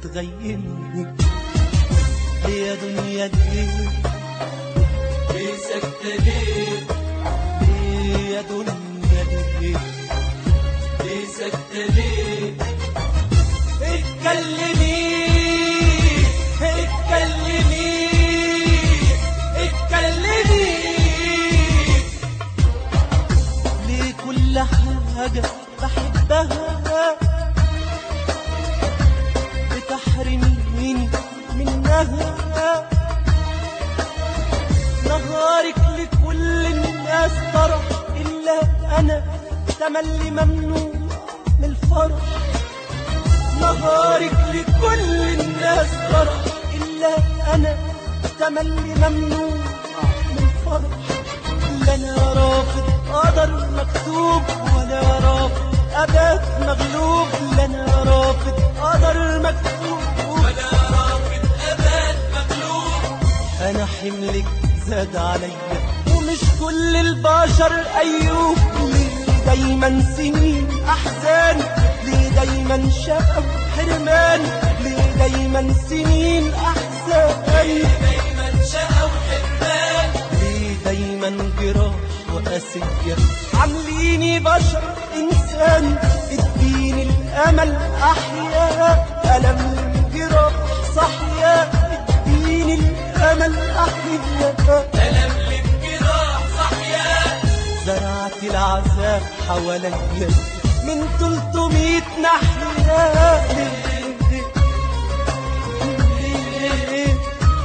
بتغيمني ليه يا دنيا ليه؟ ليه ساكتة ليه؟ ليه يا دنيا ليه؟ ليه ساكتة ليه؟ اتكلمي اتكلمي اتكلمي ليه كل حاجة بحبها بتحرميني منها؟ نهارك لكل الناس طرح إلا أنا تملي ممنوع من الفرح. نهارك لكل الناس طرح إلا أنا تملي ممنوع من الفرح. لا أنا رافض قدر مكتوب ولا رافض أبات مغلوب. لا أنا رافض قدر مكتوب ولا رافض أبات مغلوب. أنا حملك زاد عليا ومش كل البشر أيوب. ليه دايما سنين أحزان؟ ليه دايما شقى وحرمان؟ ليه دايما سنين أحزان؟ ليه دايما شقى وحرمان؟ ليه دايما جراح وقاسية عامليني بشر إنسان؟ اديني الأمل أحيا ألم الجراح صحيا. اديني الأمل أحيا ألم للجراح صحيا. زرعت العذاب حواليا من 300 ناحية. ليه ليه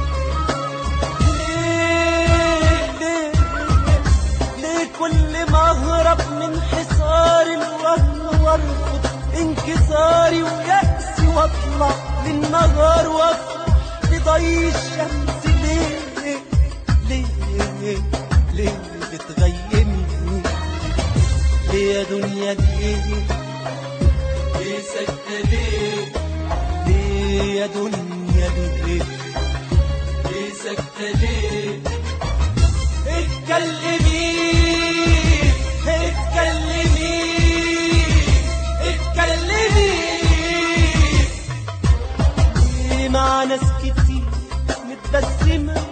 ليه ليه كل ما أهرب من حصار الوهم وارفض انكساري ويأسي واطلع للنهار وافرح بضي الشمس؟ ليه ليه ليه بتغيمني ليه يا دنيا ليه؟ ليه ساكتة ليه؟ ليه يا دنيا ليه؟ ليه ساكتة ليه؟ اتكلمي اتكلمي اتكلمي ليه مع ناس كتير متبسمة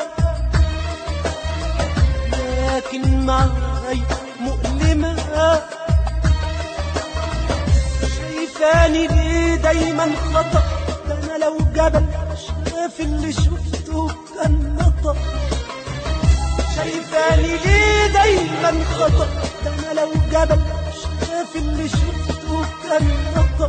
لكن معاي مؤلمة؟ شايفاني ليه دايما خطأ؟ ده أنا لو جبل شاف اللي شفته كان نطق. شايفاني ليه دايما خطأ؟ ده أنا لو جبل شاف اللي شفته كان نطق.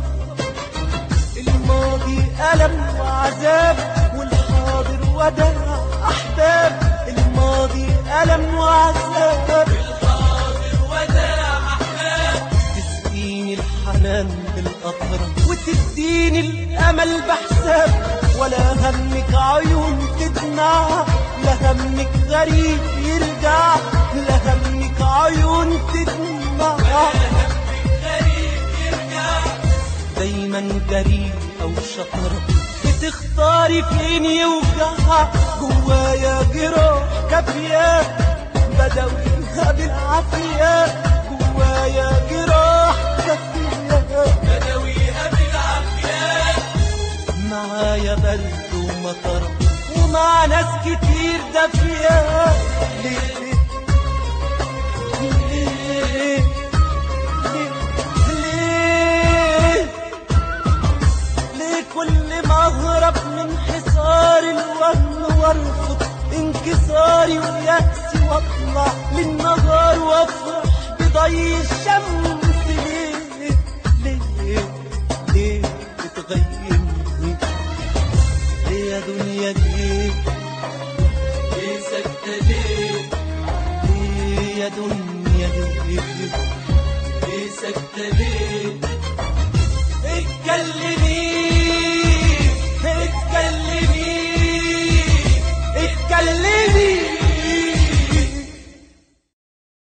الماضي ألم وعذاب والحاضر وداع أحباب. الماضي ألم وعذاب الحاضر وداع أحباب. تسقيني الحنان بالأطرة وتديني الأمل بحساب. ولا همك عيون تدمع، لا همك غريب يرجع. لا همك عيون تدمع، دايما جريء أو شطرة بتختاري فين يوجع. جوايا جراح كافية بداويها بالعافية. جوايا جراح كافية بداويها بالعافية. معايا برد ومطر ومع ناس كتير دافية. ليه ليه ليه ليه كل ما أهرب من حصار الوهم وارفض انكساري ويأسي واطلع للنهار وافرح بضي الشمس؟ ليه ليه ليه بتغيمني ليه يا دنيا ليه؟ ليه ساكتة ليه؟ ليه يا دنيا ليه؟ ليه ساكتة ليه؟